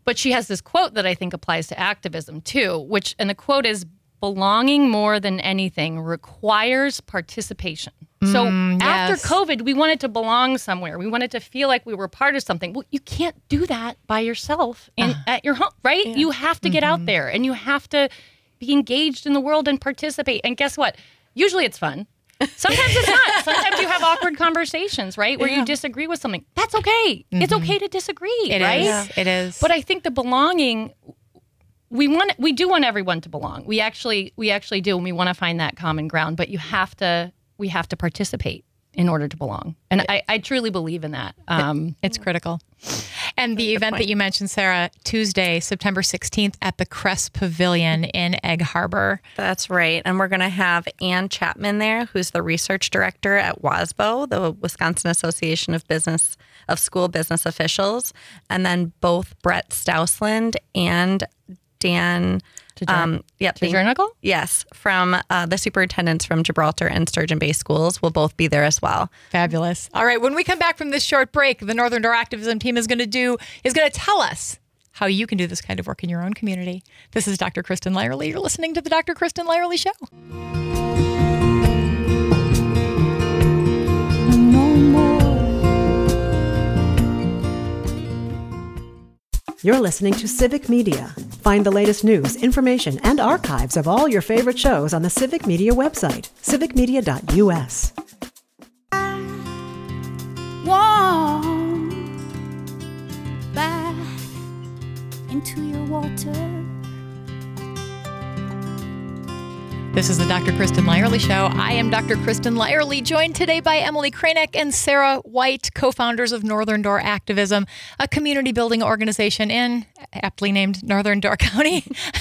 Speaker 4: But she has this quote that I think applies to activism too, which, and the quote is, belonging more than anything requires participation. So
Speaker 2: Mm,
Speaker 4: after
Speaker 2: yes.
Speaker 4: COVID, we wanted to belong somewhere. We wanted to feel like we were part of something. Well, you can't do that by yourself in, at your home, right? You have to get out there and you have to be engaged in the world and participate. And guess what? Usually it's fun. Sometimes it's not. Sometimes you have awkward conversations, right? Where you disagree with something. That's okay. It's okay to disagree,
Speaker 2: It
Speaker 4: right?
Speaker 2: is. It is.
Speaker 4: But I think the belonging, we want, we do want everyone to belong. We actually, we actually do, and we want to find that common ground. But you have to, we have to participate in order to belong, and I, I truly believe in that. Um,
Speaker 2: It's critical. And the event that you mentioned, Sarah, Tuesday, September sixteenth at the Crest Pavilion in Egg Harbor.
Speaker 3: That's right. And we're going to have Ann Chapman there, who's the research director at WASBO, the Wisconsin Association of Business of School Business Officials. And then both Brett Stousland and Dan um, yep,
Speaker 4: Jernigal?
Speaker 3: Yes, from uh, the superintendents from Gibraltar and Sturgeon Bay Schools will both be there as well.
Speaker 2: Fabulous. All right, when we come back from this short break, the Northern Door Activism team is going to do is going to tell us how you can do this kind of work in your own community. This is Doctor Kristen Lyerly. You're listening to the Doctor Kristen Lyerly Show.
Speaker 5: No more.
Speaker 1: You're listening to Civic Media. Find the latest news, information, and archives of all your favorite shows on the Civic Media website, civic media dot u s.
Speaker 5: Warm back into your water.
Speaker 2: This is the Doctor Kristen Lyerly Show. I am Doctor Kristen Lyerly, joined today by Emily Kranek and Sarah White, co-founders of Northern Door Activism, a community building organization in aptly named Northern Door County.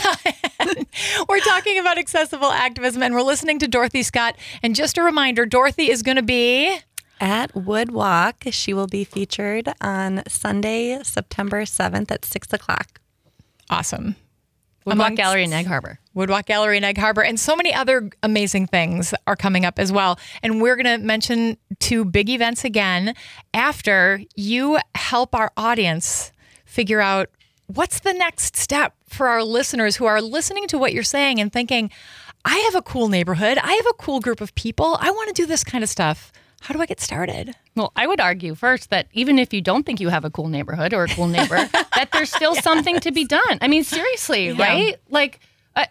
Speaker 2: We're talking about accessible activism, and we're listening to Dorothy Scott. And just a reminder, Dorothy is going to be
Speaker 3: At Wood Walk, she will be featured on Sunday, September seventh at six o'clock.
Speaker 2: awesome.
Speaker 4: Woodwalk
Speaker 2: Amongst-
Speaker 4: Gallery in Egg Harbor.
Speaker 2: Woodwalk Gallery in Egg Harbor, and so many other amazing things are coming up as well. And we're going to mention two big events again after you help our audience figure out what's the next step for our listeners who are listening to what you're saying and thinking, I have a cool neighborhood. I have a cool group of people. I want to do this kind of stuff. How do I get started?
Speaker 4: Well, I would argue first that even if you don't think you have a cool neighborhood or a cool neighbor, that there's still something to be done. I mean, seriously, right? Like, uh,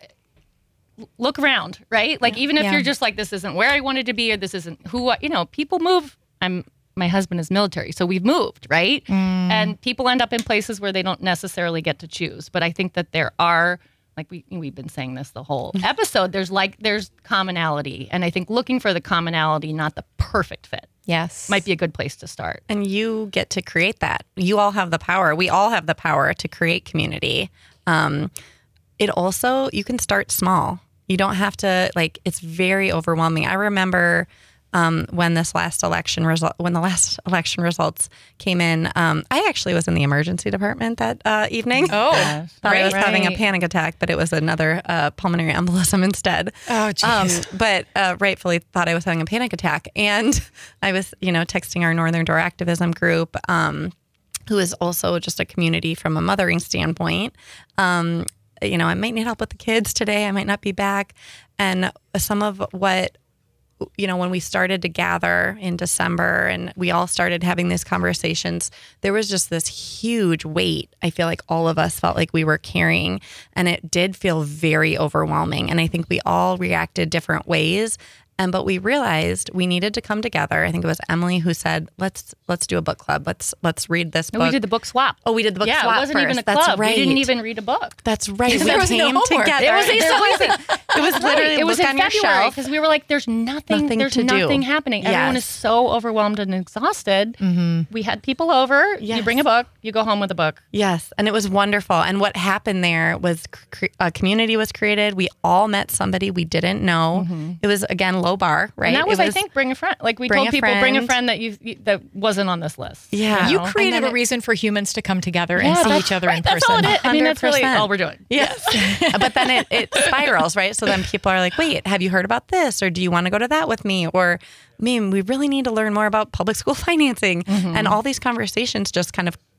Speaker 4: look around, right? Like, even if
Speaker 2: Yeah.
Speaker 4: you're just like, this isn't where I wanted to be, or this isn't who, I, you know, people move. I'm, my husband is military, so we've moved, right? And people end up in places where they don't necessarily get to choose. But I think that there are, like we, we've been saying this the whole episode, there's like, there's commonality. And I think looking for the commonality, not the perfect fit,
Speaker 2: Yes.
Speaker 4: might be a good place to start.
Speaker 3: And you get to create that. You all have the power. We all have the power to create community. Um, it also, you can start small. You don't have to, like, it's very overwhelming. I remember um, when this last election result, when the last election results came in, um, I actually was in the emergency department that uh, evening.
Speaker 2: Oh,
Speaker 3: Thought I was
Speaker 2: right.
Speaker 3: having a panic attack, but it was another uh, pulmonary embolism instead.
Speaker 2: Oh, geez.
Speaker 3: Um, but uh, rightfully thought I was having a panic attack. And I was, you know, texting our Northern Door Activism group, um, who is also just a community from a mothering standpoint. Um, you know, I might need help with the kids today. I might not be back. And some of what, you know, when we started to gather in December and we all started having these conversations, there was just this huge weight. I feel like all of us felt like we were carrying, and it did feel very overwhelming. And I think we all reacted different ways. And but we realized we needed to come together. I think it was Emily who said, "Let's let's do a book club. Let's let's read this
Speaker 4: No,
Speaker 3: book."
Speaker 4: we did the book swap.
Speaker 3: Oh, we did the book
Speaker 4: yeah,
Speaker 3: swap
Speaker 4: it wasn't
Speaker 3: first.
Speaker 4: even a
Speaker 3: That's
Speaker 4: club.
Speaker 3: right.
Speaker 4: We didn't even read a book.
Speaker 3: That's right.
Speaker 2: There
Speaker 3: we
Speaker 2: was no
Speaker 3: came
Speaker 2: homework.
Speaker 3: together.
Speaker 4: It was
Speaker 3: There
Speaker 4: so
Speaker 3: wasn't- It was literally
Speaker 4: Right. It was
Speaker 3: book
Speaker 4: in
Speaker 3: on your
Speaker 4: February
Speaker 3: shelf.
Speaker 4: because we were like, "There's nothing.
Speaker 3: Nothing
Speaker 4: there's
Speaker 3: to do.
Speaker 4: nothing happening. Everyone
Speaker 3: Yes.
Speaker 4: is so overwhelmed and exhausted." We had people over. You
Speaker 3: Yes.
Speaker 4: bring a book. You go home with a book.
Speaker 3: Yes, and it was wonderful. And what happened there was cr- a community was created. We all met somebody we didn't know. It was, again, low bar, right?
Speaker 4: And that was,
Speaker 3: It
Speaker 4: I think, bring a friend. Like we
Speaker 3: bring
Speaker 4: told
Speaker 3: a
Speaker 4: people, bring a
Speaker 3: friend.
Speaker 4: friend that you, you that wasn't on this list.
Speaker 3: Yeah.
Speaker 2: You
Speaker 3: know?
Speaker 2: created
Speaker 3: And
Speaker 2: a
Speaker 3: then it-
Speaker 2: reason for humans to come together and
Speaker 4: Yeah,
Speaker 2: see
Speaker 4: that's
Speaker 2: each other
Speaker 4: right.
Speaker 2: in
Speaker 4: That's
Speaker 2: person.
Speaker 4: all it is. I mean, that's really
Speaker 3: one hundred percent.
Speaker 4: all we're doing.
Speaker 3: Yes. But then it, it spirals, right? So then people are like, wait, have you heard about this? Or do you want to go to that with me? Or, I mean, we really need to learn more about public school financing. And all these conversations just kind of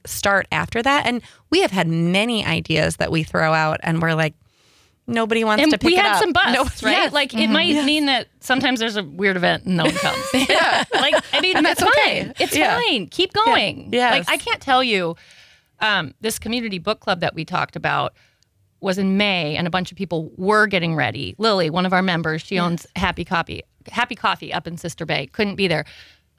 Speaker 3: start after that. And we have had many ideas that we throw out and we're like, nobody wants
Speaker 4: and
Speaker 3: to pick
Speaker 4: we
Speaker 3: it
Speaker 4: had
Speaker 3: up.
Speaker 4: some busts,
Speaker 3: No,
Speaker 4: right?
Speaker 3: yes.
Speaker 4: Like it might
Speaker 3: Yes.
Speaker 4: mean that sometimes there's a weird event and no one comes.
Speaker 3: Yeah.
Speaker 4: Like, I mean,
Speaker 3: And
Speaker 4: that's
Speaker 3: that's
Speaker 4: fine.
Speaker 3: okay.
Speaker 4: It's
Speaker 3: Yeah.
Speaker 4: fine. Keep going.
Speaker 3: Yeah.
Speaker 4: Like
Speaker 3: Yes.
Speaker 4: I can't tell you, um, this community book club that we talked about was in May, and a bunch of people were getting ready. Lily, one of our members, she owns Happy Coffee, Happy Coffee up in Sister Bay, couldn't be there.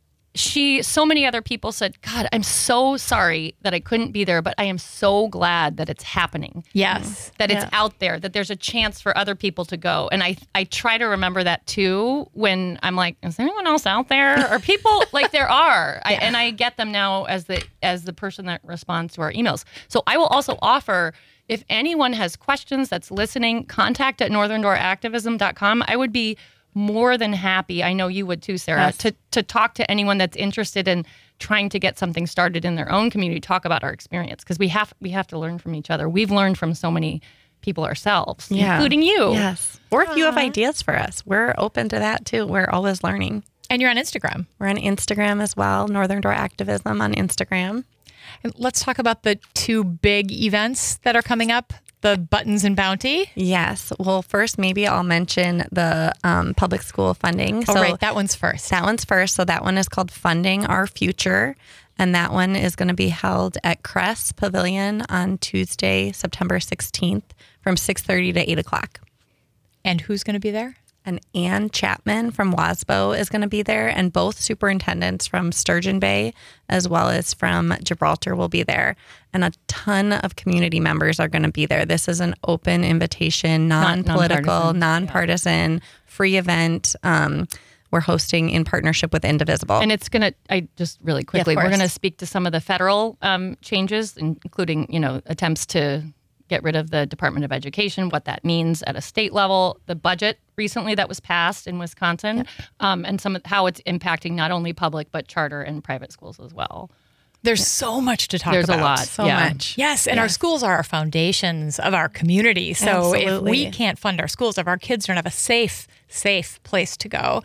Speaker 4: She, so many other people said, God, I'm so sorry that I couldn't be there, but I am so glad that it's happening.
Speaker 2: Yes.
Speaker 4: That it's
Speaker 3: Yeah.
Speaker 4: out there, that there's a chance for other people to go. And I I try to remember that too when I'm like, is there anyone else out there? Or people, like there are. I, and I get them now as the as the person that responds to our emails. So I will also offer, if anyone has questions that's listening, contact at northern door activism dot com. I would be more than happy, I know you would too, Sarah,
Speaker 3: Yes.
Speaker 4: to, to talk to anyone that's interested in trying to get something started in their own community, talk about our experience, because we have we have to learn from each other. We've learned from so many people ourselves,
Speaker 3: Yeah.
Speaker 4: including you.
Speaker 3: Yes. Or if you have ideas for us, we're open to that too. We're always learning.
Speaker 2: And you're on Instagram.
Speaker 3: We're on Instagram as well, Northern Door Activism on Instagram.
Speaker 2: And let's talk about the two big events that are coming up, the Buttons and Bounty.
Speaker 3: Yes. Well, first, maybe I'll mention the um, public school funding.
Speaker 2: Oh,
Speaker 3: so
Speaker 2: right. That one's first.
Speaker 3: that one's first. So that one is called Funding Our Future. And that one is going to be held at Cress Pavilion on Tuesday, September sixteenth from six thirty to eight o'clock.
Speaker 2: And who's going to be there?
Speaker 3: And Ann Chapman from WASBO is going to be there, and both superintendents from Sturgeon Bay as well as from Gibraltar will be there. And a ton of community members are going to be there. This is an open invitation, non-political,
Speaker 4: nonpartisan.
Speaker 3: nonpartisan, free event. Um, we're hosting in partnership with Indivisible.
Speaker 4: And it's going to, I just really quickly, we're
Speaker 2: course.
Speaker 4: going to speak to some of the federal um, changes, including, you know, attempts to get rid of the Department of Education, what that means at a state level, the budget recently that was passed in Wisconsin, yep. um, and some of how it's impacting not only public, but charter and private schools as well.
Speaker 2: There's so much to talk
Speaker 4: There's
Speaker 2: about.
Speaker 4: a lot.
Speaker 3: so
Speaker 4: yeah.
Speaker 3: much.
Speaker 2: Yes, and our schools are our foundations of our community. So if
Speaker 3: Absolutely.
Speaker 2: we can't fund our schools, if our kids don't have a safe, safe place to go,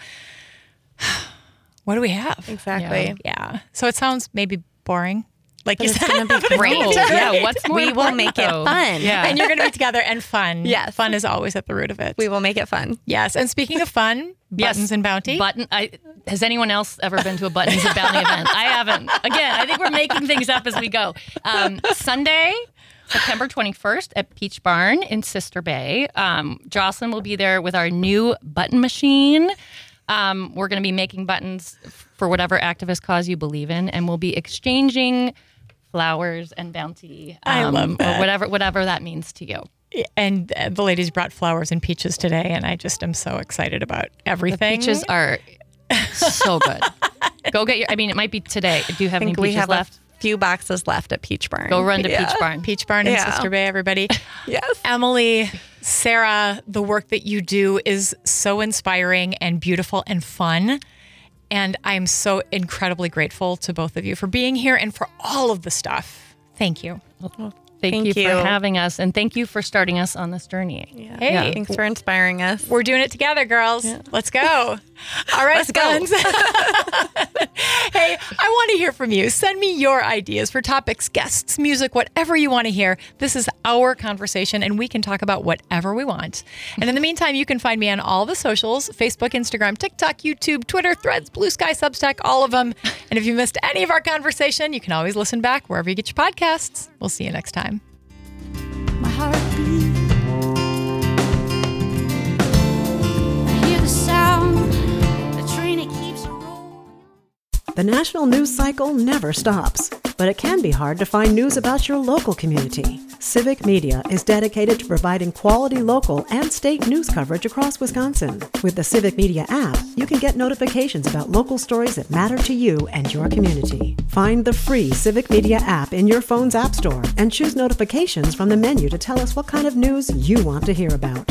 Speaker 2: what do we have?
Speaker 3: Exactly.
Speaker 2: Yeah. So it sounds maybe boring. Like
Speaker 3: But
Speaker 2: you
Speaker 3: it's
Speaker 2: said.
Speaker 3: going to be great.
Speaker 4: Oh, yeah, what's more
Speaker 3: We will
Speaker 4: important,
Speaker 3: make it
Speaker 4: though?
Speaker 3: fun.
Speaker 4: Yeah.
Speaker 2: And you're going to be together and fun.
Speaker 3: Yes.
Speaker 2: Fun is always at the root of it.
Speaker 3: We will make it fun.
Speaker 2: Yes. And speaking of fun,
Speaker 4: Yes.
Speaker 2: Buttons and Bounty.
Speaker 4: Button. I, has anyone else ever been to a Buttons and Bounty event? I haven't. Again, I think we're making things up as we go. Um, Sunday, September twenty-first at Peach Barn in Sister Bay. Um, Jocelyn will be there with our new button machine. Um, we're going to be making buttons for whatever activist cause you believe in, and we'll be exchanging flowers and bounty.
Speaker 2: I love that.
Speaker 4: Or whatever, whatever that means to you.
Speaker 2: And uh, the ladies brought flowers and peaches today, and I just am so excited about everything.
Speaker 4: Peaches are so good. Go get your, I mean, it might be today. Do you have
Speaker 3: I
Speaker 4: any
Speaker 3: think we
Speaker 4: peaches
Speaker 3: have
Speaker 4: left?
Speaker 3: a few boxes left at Peach Barn.
Speaker 4: Go run to
Speaker 3: Yeah.
Speaker 4: Peach Barn.
Speaker 2: Peach Barn in
Speaker 3: Yeah.
Speaker 2: Sister Bay, everybody.
Speaker 3: Yes.
Speaker 2: Emily, Sarah, the work that you do is so inspiring and beautiful and fun. And I'm so incredibly grateful to both of you for being here and for all of the stuff. Thank you.
Speaker 4: Thank,
Speaker 3: Thank
Speaker 4: you,
Speaker 3: you.
Speaker 4: for having us, and thank you for starting us on this journey.
Speaker 3: Yeah.
Speaker 2: Hey.
Speaker 3: Thanks for inspiring us.
Speaker 2: We're doing it together, girls. Let's go. All right,
Speaker 3: Let's go.
Speaker 2: Buns. Hey, I want to hear from you. Send me your ideas for topics, guests, music, whatever you want to hear. This is our conversation, and we can talk about whatever we want. And in the meantime, you can find me on all the socials, Facebook, Instagram, TikTok, YouTube, Twitter, Threads, Blue Sky, Substack, all of them. And if you missed any of our conversation, you can always listen back wherever you get your podcasts. We'll see you next time.
Speaker 5: My heart beat. I hear the sound, the train it keeps a rolling.
Speaker 1: The national news cycle never stops, but it can be hard to find news about your local community. Civic Media is dedicated to providing quality local and state news coverage across Wisconsin. With the Civic Media app, you can get notifications about local stories that matter to you and your community. Find the free Civic Media app in your phone's app store and choose notifications from the menu to tell us what kind of news you want to hear about.